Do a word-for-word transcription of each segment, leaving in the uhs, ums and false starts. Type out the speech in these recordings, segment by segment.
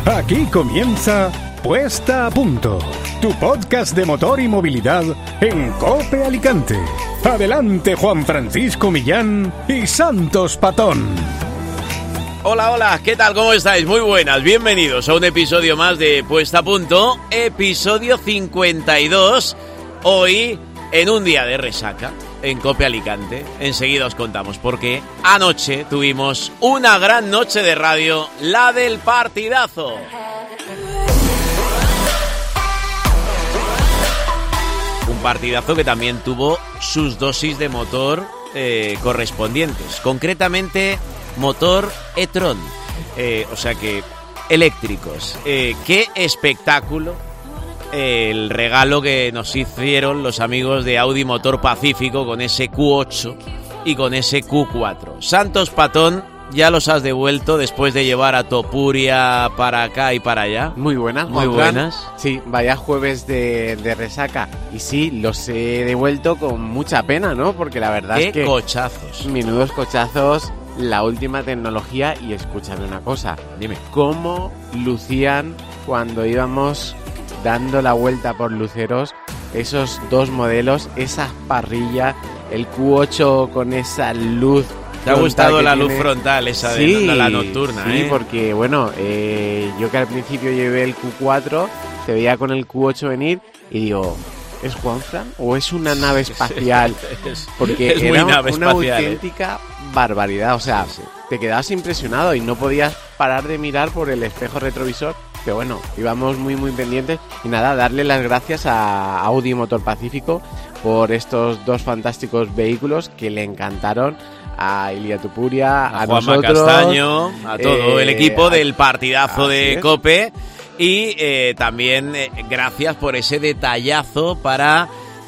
Aquí comienza Puesta a Punto, tu podcast de motor y movilidad en COPE Alicante. Adelante, Juan Francisco Millán y Santos Patón. Hola, hola, ¿qué tal? ¿Cómo estáis? Muy buenas, bienvenidos a un episodio más de Puesta a Punto, episodio cincuenta y dos, hoy en un día de resaca en COPE Alicante. Enseguida os contamos porque anoche tuvimos una gran noche de radio, la del partidazo. Un partidazo que también tuvo sus dosis de motor eh, correspondientes, concretamente motor e-tron, eh, o sea que eléctricos. Eh, ¡Qué espectáculo! Eh, el regalo que nos hicieron los amigos de Audi Motor Pacífico con ese Q ocho y con ese Q cuatro. Santos Patón, ya los has devuelto después de llevar a Topuria para acá y para allá. Muy buenas, muy buenas. Sí, vaya jueves de, de resaca. Y sí, los he devuelto con mucha pena, ¿no? Porque la verdad ¡Qué es que... cochazos! Menudos cochazos, la última tecnología. Y escúchame una cosa. Dime. ¿Cómo lucían cuando íbamos dando la vuelta por Luceros esos dos modelos, esas parrillas, el Q ocho con esa luz? ¿Te ha gustado la luz tiene frontal esa sí, de la nocturna? Sí, ¿eh? porque bueno, eh, yo que al principio llevé el Q cuatro, te veía con el Q ocho venir y digo, ¿es Juanfran o es una nave espacial? Porque es era muy nave una espacial, auténtica ¿eh? barbaridad, o sea, sí, sí. Te quedabas impresionado y no podías parar de mirar por el espejo retrovisor. Pero bueno, íbamos muy muy pendientes y nada, darle las gracias a Audi Motor Pacífico por estos dos fantásticos vehículos que le encantaron a Ilia Topuria, a, a Juanma nosotros, Castaño, a todo eh, el equipo del partidazo de es. COPE y eh, también eh, gracias por ese detallazo para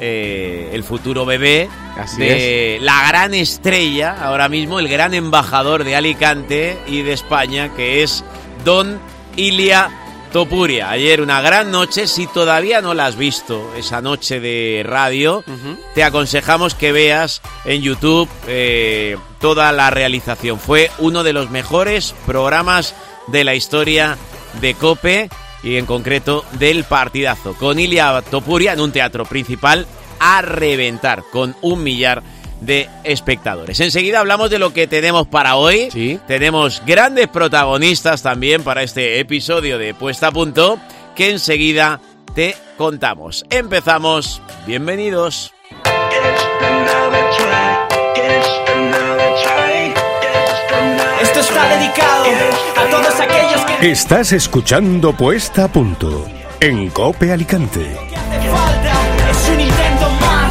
eh, el futuro bebé Así de es. la gran estrella, ahora mismo el gran embajador de Alicante y de España, que es Don Ilia Topuria. Ayer una gran noche. Si todavía no la has visto, esa noche de radio, uh-huh. te aconsejamos que veas en YouTube eh, toda la realización. Fue uno de los mejores programas de la historia de COPE y en concreto del partidazo, con Ilia Topuria en un teatro principal a reventar, con un millar de espectadores. Enseguida hablamos de lo que tenemos para hoy. ¿Sí? Tenemos grandes protagonistas también para este episodio de Puesta a Punto, que enseguida te contamos. Empezamos. Bienvenidos. Esto está dedicado a todos aquellos que... Estás escuchando Puesta a Punto en COPE Alicante. hace falta es un intento más,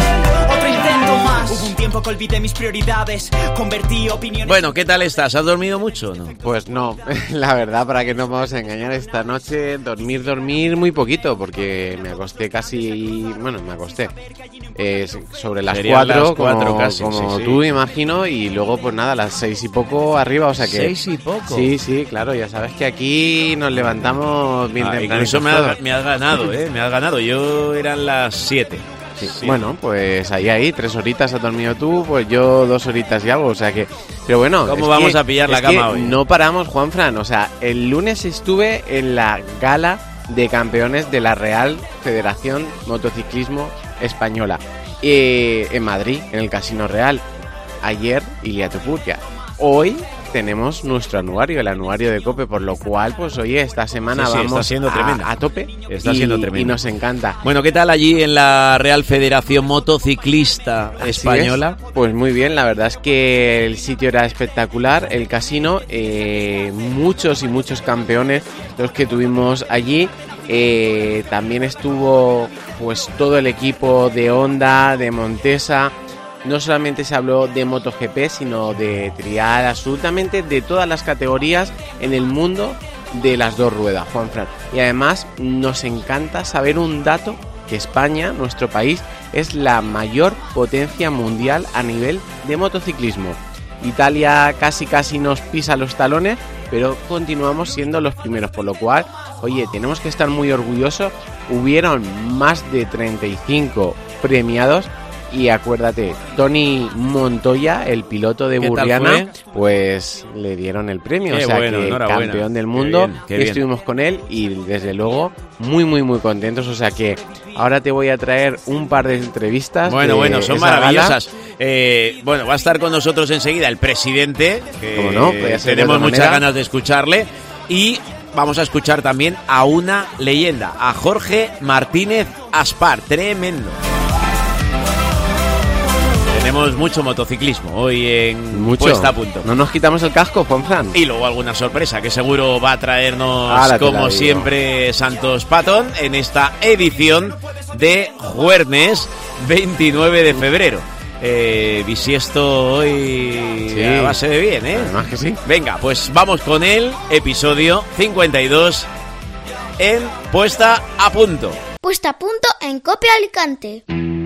otro intento más. Hubo un tiempo que olvidé mis prioridades, convertí opiniones... Bueno, ¿qué tal estás? ¿Has dormido mucho o no? Pues no, la verdad, para que no vamos a engañar, esta noche dormir, dormir muy poquito, porque me acosté casi, bueno, me acosté eh, sobre las cuatro, como, casi, como sí, tú sí. imagino, y luego pues nada, a las seis y poco arriba, o sea que... ¿Seis y poco? Sí, sí, claro, ya sabes que aquí nos levantamos bien ah, temprano. Incluso me has, me has ganado, ¿eh? Me has ganado, yo eran las siete. Sí. Sí. Bueno, pues ahí, ahí, tres horitas has dormido tú, pues yo dos horitas y algo, o sea que... Pero bueno... ¿Cómo vamos que, a pillar la es cama que hoy? No paramos, Juanfran, o sea, el lunes estuve en la gala de campeones de la Real Federación Motociclismo Española, eh, en Madrid, en el Casino Real. Ayer, Ilia Topuria. Hoy tenemos nuestro anuario, el anuario de COPE, por lo cual, pues oye, esta semana sí, sí, vamos está siendo a, a tope. Está y, siendo tremendo. Y nos encanta. Bueno, ¿qué tal allí en la Real Federación Motociclista Así Española? Es. Pues muy bien, la verdad es que el sitio era espectacular, el casino, eh, muchos y muchos campeones los que tuvimos allí. Eh, también estuvo pues todo el equipo de Honda, de Montesa. No solamente se habló de MotoGP, sino de trial, absolutamente de todas las categorías en el mundo de las dos ruedas, Juanfran. Y además nos encanta saber un dato, que España, nuestro país, es la mayor potencia mundial a nivel de motociclismo. Italia casi casi nos pisa los talones, pero continuamos siendo los primeros, por lo cual, oye, tenemos que estar muy orgullosos. Hubieron más de treinta y cinco premiados Y acuérdate, Tony Montoya, el piloto de Burriana, pues le dieron el premio. Qué o sea bueno, que campeón del mundo. Qué bien, qué bien. Estuvimos con él y desde luego muy, muy, muy contentos. O sea que ahora te voy a traer un par de entrevistas. Bueno, de bueno, son esa maravillosas. Eh, bueno, va a estar con nosotros enseguida el presidente. Que ¿Cómo no? Podría ser tenemos de otra muchas manera. ganas de escucharle. Y vamos a escuchar también a una leyenda, a Jorge Martínez Aspar. Tremendo. Tenemos mucho motociclismo hoy en Mucho. Puesta a Punto. No nos quitamos el casco, Juanfran. Y luego alguna sorpresa que seguro va a traernos, Ahora te la como digo. siempre, Santos Patón en esta edición de jueves veintinueve de febrero. Eh, bisiesto hoy Sí. a base de bien, ¿eh? Además que sí. Venga, pues vamos con el episodio cincuenta y dos en Puesta a Punto. Puesta a punto en Cope Alicante.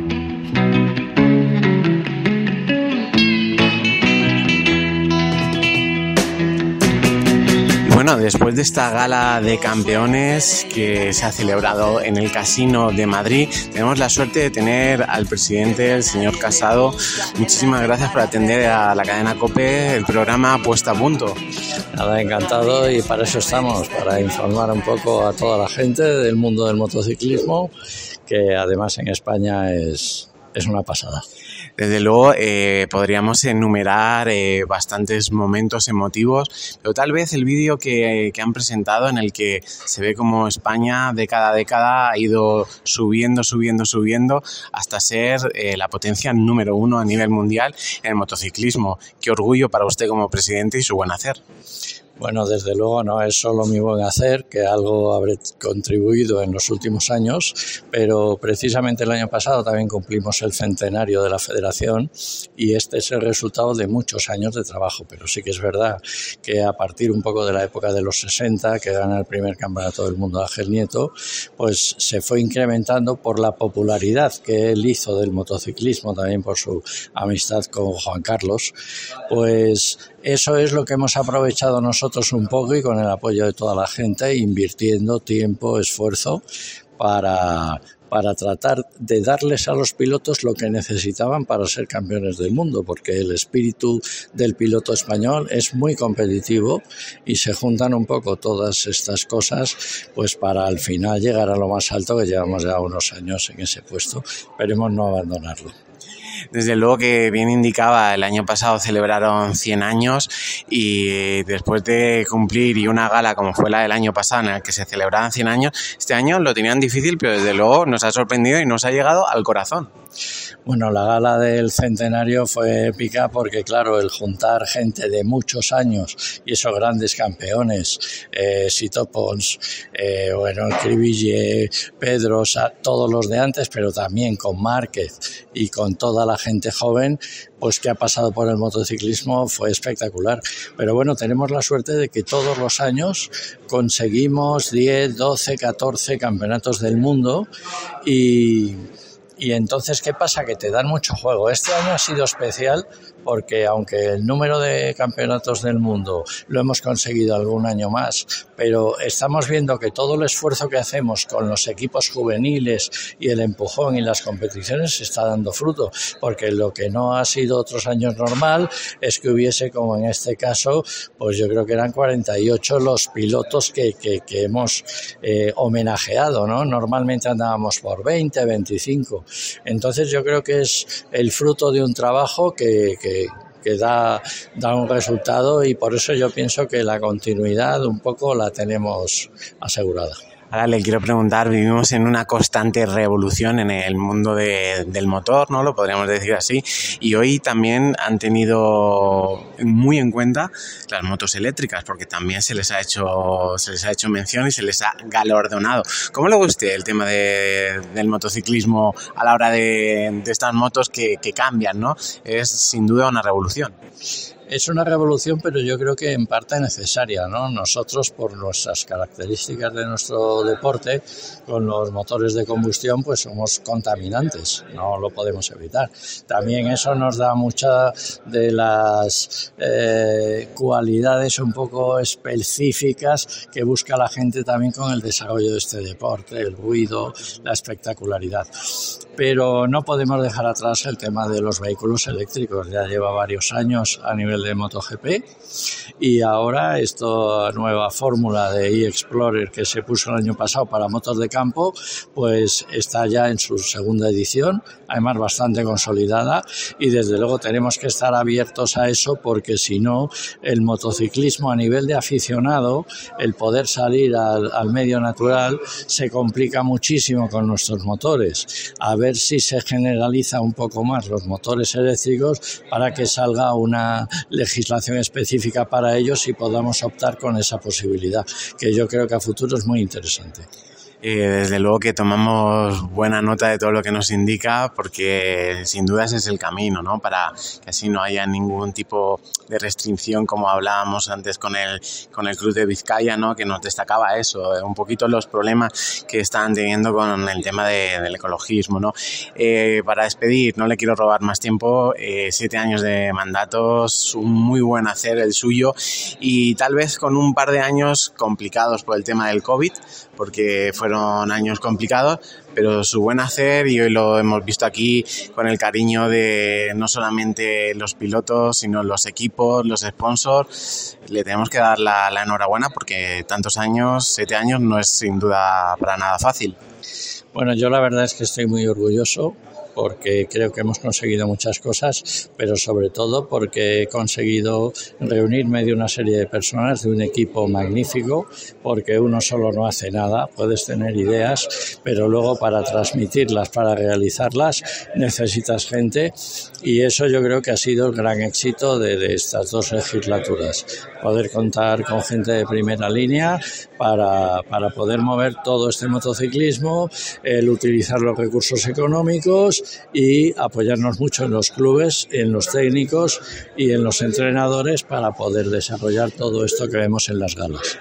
Bueno, después de esta gala de campeones que se ha celebrado en el Casino de Madrid, tenemos la suerte de tener al presidente, el señor Casado. Muchísimas gracias por atender a la cadena COPE, el programa Puesta a Punto. Nada, encantado, y para eso estamos, para informar un poco a toda la gente del mundo del motociclismo, que además en España es, es una pasada. Desde luego eh, podríamos enumerar eh, bastantes momentos emotivos, pero tal vez el vídeo que, que han presentado en el que se ve como España década a década ha ido subiendo, subiendo, subiendo hasta ser eh, la potencia número uno a nivel mundial en el motociclismo. Qué orgullo para usted como presidente y su buen hacer. Bueno, desde luego no es solo mi buen hacer, que algo habré contribuido en los últimos años, pero precisamente el año pasado también cumplimos el centenario de la federación y este es el resultado de muchos años de trabajo. Pero sí que es verdad que a partir un poco de la época de los sesenta, que gana el primer campeonato del mundo Ángel Nieto, pues se fue incrementando por la popularidad que él hizo del motociclismo, también por su amistad con Juan Carlos. Pues eso es lo que hemos aprovechado nosotros un poco y con el apoyo de toda la gente, invirtiendo tiempo, esfuerzo para, para tratar de darles a los pilotos lo que necesitaban para ser campeones del mundo, porque el espíritu del piloto español es muy competitivo y se juntan un poco todas estas cosas pues para al final llegar a lo más alto, que llevamos ya unos años en ese puesto. Esperemos no abandonarlo. Desde luego que bien indicaba, el año pasado celebraron cien años y después de cumplir y una gala como fue la del año pasado en la que se celebraban cien años, este año lo tenían difícil, pero desde luego nos ha sorprendido y nos ha llegado al corazón. Bueno, la gala del centenario fue épica porque, claro, el juntar gente de muchos años y esos grandes campeones, eh, Sito Pons, eh, bueno, Cribillé, Pedro, o sea, todos los de antes, pero también con Márquez y con toda la gente joven, pues que ha pasado por el motociclismo, fue espectacular. Pero bueno, tenemos la suerte de que todos los años conseguimos diez, doce, catorce campeonatos del mundo y... Y entonces, ¿qué pasa? Que te dan mucho juego. Este año ha sido especial porque aunque el número de campeonatos del mundo lo hemos conseguido algún año más, pero estamos viendo que todo el esfuerzo que hacemos con los equipos juveniles y el empujón y las competiciones se está dando fruto, porque lo que no ha sido otros años normal es que hubiese, como en este caso, pues yo creo que eran cuarenta y ocho los pilotos que, que, que hemos eh, homenajeado, ¿no? Normalmente andábamos por veinte, veinticinco. Entonces yo creo que es el fruto de un trabajo que, que que da, da un resultado y por eso yo pienso que la continuidad un poco la tenemos asegurada. Ahora le quiero preguntar, vivimos en una constante revolución en el mundo de, del motor, ¿no? Lo podríamos decir así, y hoy también han tenido muy en cuenta las motos eléctricas, porque también se les ha hecho, se les ha hecho mención y se les ha galardonado. ¿Cómo le gusta el tema de, del motociclismo a la hora de, de estas motos que, que cambian, ¿no? Es sin duda una revolución. Es una revolución, pero yo creo que en parte necesaria, ¿no? Nosotros, por nuestras características de nuestro deporte, con los motores de combustión, pues somos contaminantes, no lo podemos evitar. También eso nos da muchas de las eh, cualidades un poco específicas que busca la gente también con el desarrollo de este deporte, el ruido, la espectacularidad. Pero no podemos dejar atrás el tema de los vehículos eléctricos. Ya lleva varios años a nivel de MotoGP y ahora esta nueva fórmula de e-Explorer que se puso el año pasado para motos de campo, pues está ya en su segunda edición, además bastante consolidada, y desde luego tenemos que estar abiertos a eso, porque si no, el motociclismo a nivel de aficionado, el poder salir al, al medio natural, se complica muchísimo con nuestros motores. A ver si se generaliza un poco más los motores eléctricos para que salga una legislación específica para ellos y podamos optar con esa posibilidad, que yo creo que a futuro es muy interesante. Eh, desde luego que tomamos buena nota de todo lo que nos indica, porque sin duda ese es el camino, ¿no? Para que así no haya ningún tipo de restricción, como hablábamos antes con el con el Cruz de Vizcaya, ¿no? Que nos destacaba eso, un poquito los problemas que están teniendo con el tema de, del ecologismo, ¿no? Eh, para despedir, no le quiero robar más tiempo, eh, siete años de mandatos, un muy buen hacer el suyo, y tal vez con un par de años complicados por el tema del COVID, porque fueron años complicados, pero su buen hacer, y hoy lo hemos visto aquí con el cariño de no solamente los pilotos, sino los equipos, los sponsors. Le tenemos que dar la, la enhorabuena, porque tantos años, siete años, no es sin duda para nada fácil. Bueno, yo la verdad es que estoy muy orgulloso, porque creo que hemos conseguido muchas cosas, pero sobre todo porque he conseguido reunirme de una serie de personas, de un equipo magnífico, porque uno solo no hace nada. Puedes tener ideas, pero luego para transmitirlas, para realizarlas, necesitas gente, y eso yo creo que ha sido el gran éxito de, de estas dos legislaturas. Poder contar con gente de primera línea para, para poder mover todo este motociclismo, el utilizar los recursos económicos y apoyarnos mucho en los clubes, en los técnicos y en los entrenadores para poder desarrollar todo esto que vemos en las galas.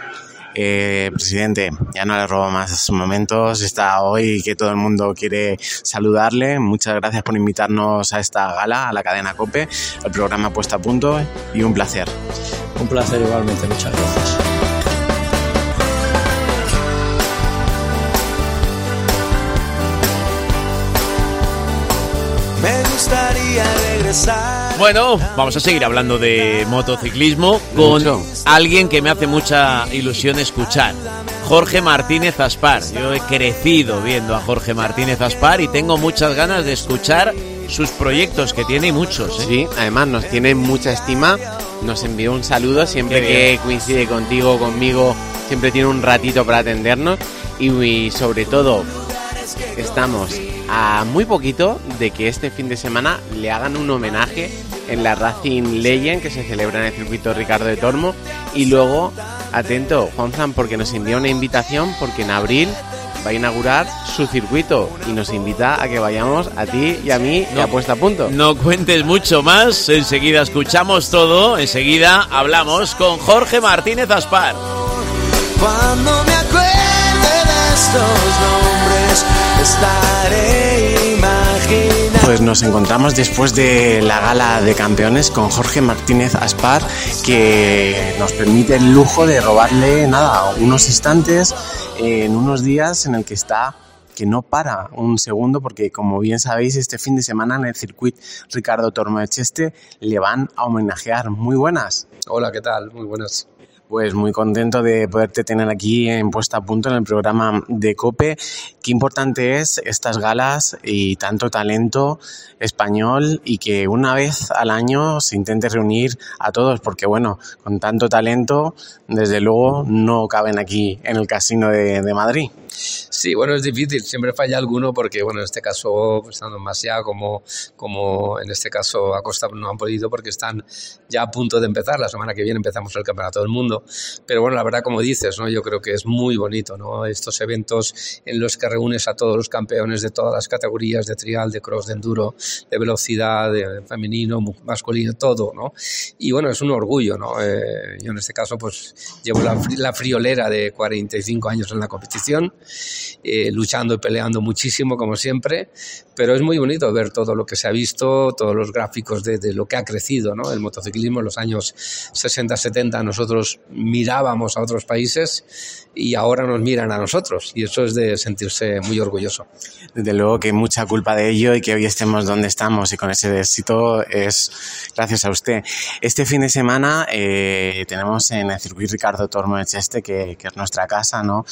Eh, presidente, ya no le robo más momentos, está hoy que todo el mundo quiere saludarle. Muchas gracias por invitarnos a esta gala, a la cadena COPE, al programa Puesta a Punto, y un placer. Un placer igualmente, muchas gracias. Me gustaría regresar. Bueno, vamos a seguir hablando de motociclismo con Mucho. alguien que me hace mucha ilusión escuchar. Jorge Martínez Aspar. Yo he crecido viendo a Jorge Martínez Aspar y tengo muchas ganas de escuchar sus proyectos, que tiene muchos, ¿eh? Sí, además nos tiene mucha estima. Nos envió un saludo siempre que coincide contigo, conmigo. Siempre tiene un ratito para atendernos. Y, y sobre todo, estamos a muy poquito de que este fin de semana le hagan un homenaje en la Racing Legend, que se celebra en el circuito Ricardo de Tormo. Y luego, atento, Juanfran, porque nos envía una invitación, porque en abril va a inaugurar su circuito y nos invita a que vayamos a ti y a mí no, y a Puesta a Punto. No cuentes mucho más, enseguida escuchamos todo, enseguida hablamos con Jorge Martínez Aspar. Cuando me acuerde de estos nombres, estaré imaginando. Pues nos encontramos después de la gala de campeones con Jorge Martínez Aspar, que nos permite el lujo de robarle nada, unos instantes en unos días en el que está, que no para un segundo, porque como bien sabéis, este fin de semana en el circuito Ricardo Tormo de Cheste le van a homenajear. Muy buenas. Hola, ¿qué tal? Muy buenas. Pues muy contento de poderte tener aquí en Puesta a Punto en el programa de COPE. Qué importante es estas galas y tanto talento español, y que una vez al año se intente reunir a todos, porque bueno, con tanto talento, desde luego no caben aquí en el Casino de, de Madrid. Sí, bueno, es difícil, siempre falla alguno porque, bueno, en este caso, pues, tanto Masia como, como en este caso Acosta no han podido porque están ya a punto de empezar. La semana que viene empezamos el Campeonato del Mundo. Pero bueno, la verdad, como dices, ¿no? Yo creo que es muy bonito, ¿no? Estos eventos en los que reúnes a todos los campeones de todas las categorías de trial, de cross, de enduro, de velocidad, de femenino, masculino, todo, ¿no? Y bueno, es un orgullo, ¿no? Eh, yo en este caso, pues llevo la, la friolera de cuarenta y cinco años en la competición. Eh, luchando y peleando muchísimo como siempre, pero es muy bonito ver todo lo que se ha visto, todos los gráficos de, de lo que ha crecido, ¿no? El motociclismo en los años sesenta, setenta nosotros mirábamos a otros países y ahora nos miran a nosotros y eso es de sentirse muy orgulloso. Desde luego que mucha culpa de ello y que hoy estemos donde estamos y con ese éxito es gracias a usted. Este fin de semana eh, tenemos en el circuito Ricardo Tormo de Cheste, que, que es nuestra casa, ¿no?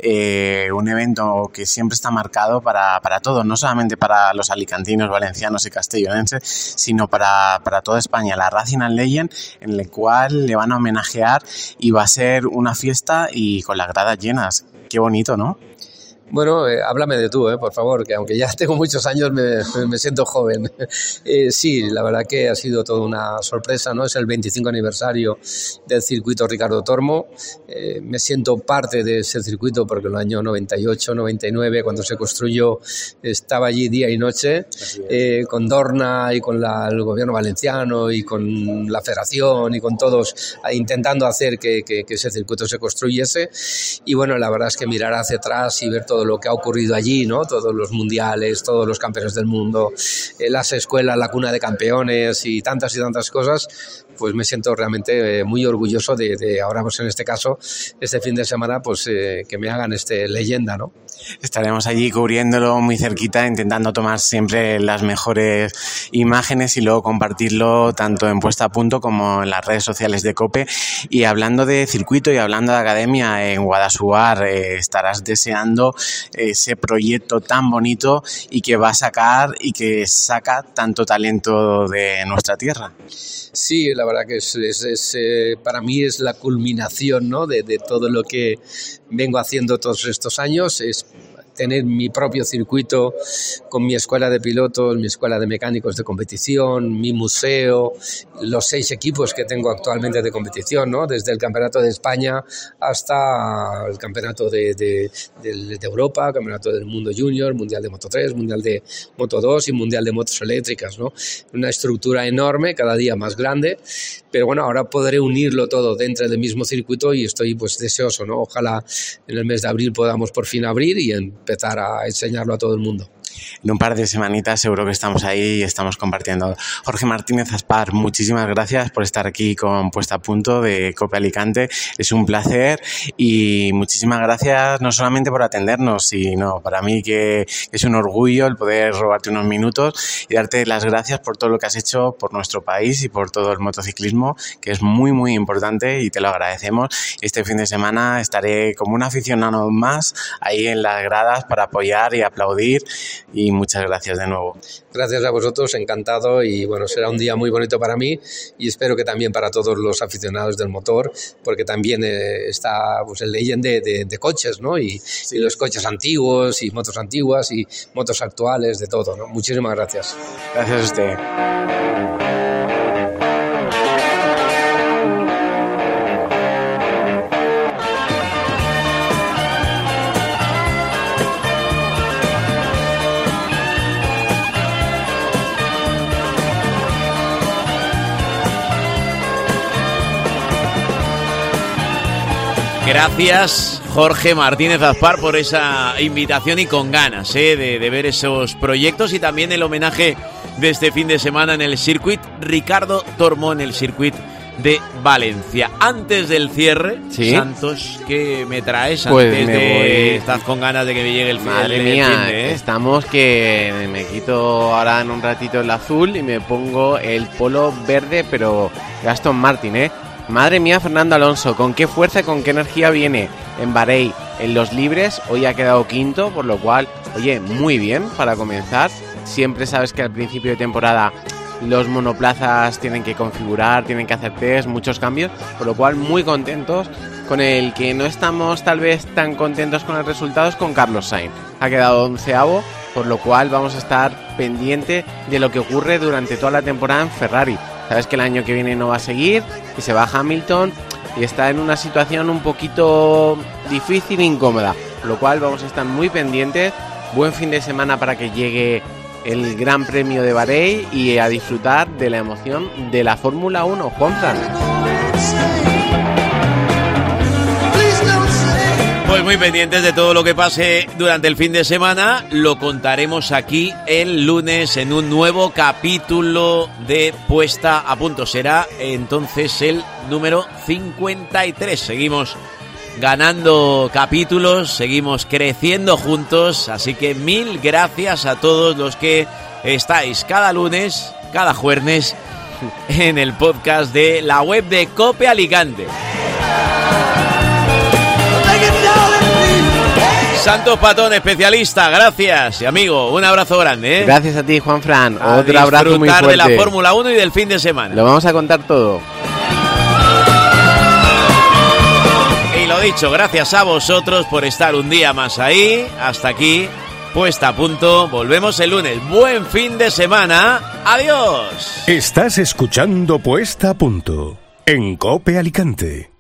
Eh, un evento que siempre está marcado para, para todos, no solamente para los alicantinos, valencianos y castellonenses, sino para, para toda España, la Racing and Legend, en el cual le van a homenajear y va a ser una fiesta y con las gradas llenas. Qué bonito, ¿no? Bueno, eh, háblame de tú, eh, por favor, que aunque ya tengo muchos años me, me siento joven. Eh, sí, la verdad que ha sido toda una sorpresa, ¿no? Es el veinticinco aniversario del circuito Ricardo Tormo. Eh, me siento parte de ese circuito porque en el año noventa y ocho, noventa y nueve, cuando se construyó, estaba allí día y noche, eh, con Dorna y con la, el gobierno valenciano y con la federación y con todos eh, intentando hacer que, que, que ese circuito se construyese. Y bueno, la verdad es que mirar hacia atrás y ver todo lo que ha ocurrido allí, ¿no? Todos los mundiales, todos los campeones del mundo, eh, las escuelas, la cuna de campeones y tantas y tantas cosas, pues me siento realmente eh, muy orgulloso de, de ahora, pues en este caso, este fin de semana, pues eh, que me hagan este leyenda, ¿no? Estaremos allí cubriéndolo muy cerquita, intentando tomar siempre las mejores imágenes y luego compartirlo tanto en Puesta a Punto como en las redes sociales de COPE. Y hablando de circuito y hablando de academia, en Guadassuar eh, estarás deseando ese proyecto tan bonito y que va a sacar y que saca tanto talento de nuestra tierra. Sí, la verdad que es, es, es eh, para mí es la culminación, ¿no? de, de todo lo que vengo haciendo todos estos años. Es tener mi propio circuito con mi escuela de pilotos, mi escuela de mecánicos de competición, mi museo, los seis equipos que tengo actualmente de competición, ¿no? Desde el Campeonato de España hasta el Campeonato de, de, de, de Europa, Campeonato del Mundo Junior, Mundial de Moto tres, Mundial de Moto dos y Mundial de Motos Eléctricas, ¿no? Una estructura enorme, cada día más grande, pero bueno, ahora podré unirlo todo dentro del mismo circuito y estoy pues deseoso, ¿no? Ojalá en el mes de abril podamos por fin abrir y empezar a enseñarlo a todo el mundo. En un par de semanitas seguro que estamos ahí y estamos compartiendo. Jorge Martínez Aspar, muchísimas gracias por estar aquí con Puesta a Punto de COPE Alicante. Es un placer y muchísimas gracias no solamente por atendernos, sino para mí que es un orgullo el poder robarte unos minutos y darte las gracias por todo lo que has hecho por nuestro país y por todo el motociclismo, que es muy muy importante y te lo agradecemos. Este fin de semana estaré como un aficionado más ahí en las gradas para apoyar y aplaudir. Y muchas gracias de nuevo. Gracias a vosotros, encantado, y bueno, será un día muy bonito para mí y espero que también para todos los aficionados del motor, porque también eh, está pues, el Legend de, de, de coches, ¿no? Y, sí. y los coches antiguos y motos antiguas y motos actuales, de todo, ¿no? Muchísimas gracias. Gracias a usted. Gracias, Jorge Martínez Aspar, por esa invitación y con ganas ¿eh? de, de ver esos proyectos y también el homenaje de este fin de semana en el circuit Ricardo Tormo, en el circuit de Valencia. Antes del cierre, ¿sí? Santos, ¿qué me traes? Pues antes me de... voy... Estás con ganas de que me llegue el fin. Madre el, mía, el fin de, ¿eh? Estamos que me quito ahora en un ratito el azul y me pongo el polo verde, pero Aston Martin, ¿eh? Madre mía, Fernando Alonso, con qué fuerza y con qué energía viene en Bahrein en los libres. Hoy ha quedado quinto, por lo cual, oye, muy bien para comenzar. Siempre sabes que al principio de temporada los monoplazas tienen que configurar, tienen que hacer test, muchos cambios, por lo cual muy contentos. Con el que no estamos tal vez tan contentos con el resultado es con Carlos Sainz. Ha quedado onceavo, por lo cual vamos a estar pendiente de lo que ocurre durante toda la temporada en Ferrari. Sabes que el año que viene no va a seguir, y se va Hamilton y está en una situación un poquito difícil e incómoda, por lo cual vamos a estar muy pendientes. Buen fin de semana para que llegue el Gran Premio de Bahrein y a disfrutar de la emoción de la Fórmula uno. Juanfran. Pues muy pendientes de todo lo que pase durante el fin de semana. Lo contaremos aquí el lunes en un nuevo capítulo de Puesta a Punto. Será entonces el número cincuenta y tres. Seguimos ganando capítulos, seguimos creciendo juntos. Así que mil gracias a todos los que estáis cada lunes, cada jueves en el podcast de la web de Cope Alicante. Santos Patón, especialista, gracias. Y amigo, un abrazo grande, ¿eh? Gracias a ti, Juanfran. A Otro abrazo muy fuerte. Disfrutar de la Fórmula uno y del fin de semana. Lo vamos a contar todo. Y lo dicho, gracias a vosotros por estar un día más ahí. Hasta aquí, Puesta a Punto. Volvemos el lunes. Buen fin de semana. Adiós. Estás escuchando Puesta a Punto en Cope Alicante.